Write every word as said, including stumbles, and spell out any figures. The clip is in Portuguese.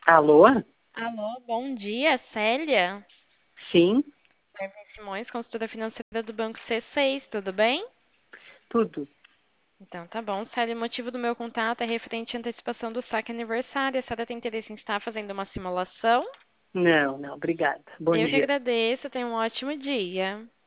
Alô? Alô, bom dia, Célia. Sim, Evelyn Simões, consultora financeira do Banco C seis, tudo bem? tudo. Então tá bom, Célia, o motivo do meu contato é referente à antecipação do saque aniversário. A senhora tem interesse em estar fazendo uma simulação? Não, não, obrigada. Bom Eu que dia. agradeço, tenha um ótimo dia.